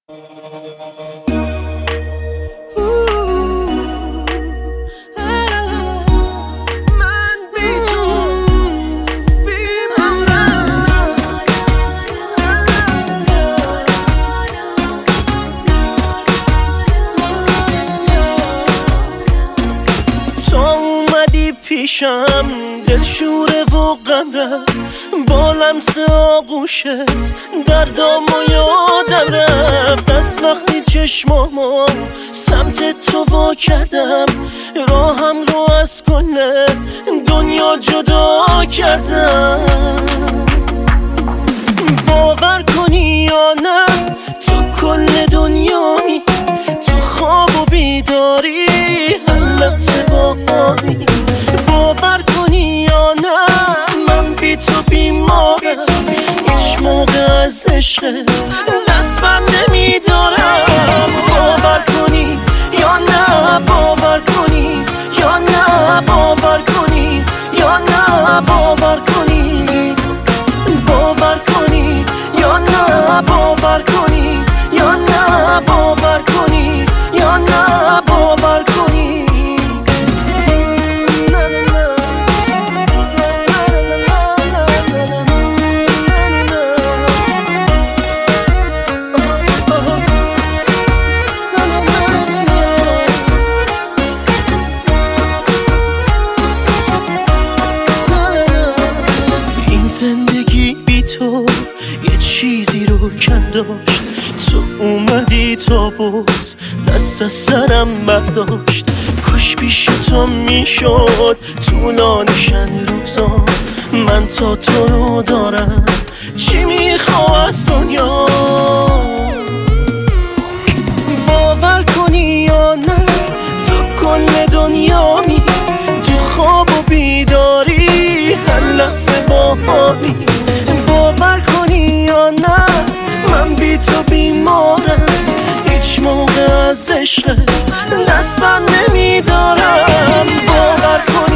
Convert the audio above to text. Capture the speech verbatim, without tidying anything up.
پیشم دل شوره و غم رفت با لمس آغوشت دردام و یادم رفت. از وقتی چشمامو سمت تو وا کردم راهم رو از کل دنیا جدا کردم. باور کنی یا نه تو کل دنیایی، تو خواب و بیداری هر لحظه با همی. باور کنی یا نه من بی تو بیمارم، هیچ موقع از عشقت دست بر نمیدارم. باور کنی یا نه باور کنی یا نه باور کنی یا نه باور کنی باور کنی یا نه باور کنی یا نه باور کنی یا نه باور کنی. زندگی بی تو یه چیزی رو کم داشت، تو اومدی تا باز دست از سرم برداشت. کاش پیش تو میشد طولانیشن روزا، من تا تو رو دارم چی میخوا از دنیا. باور کنی یا نه تو کل دنیا می، تو خواب و بیداری هر لحظه با همی. باور کنی یا نه من بی تو بیمارم، هیچ موقع از عشقت دست بر نمیدارم. باور کنی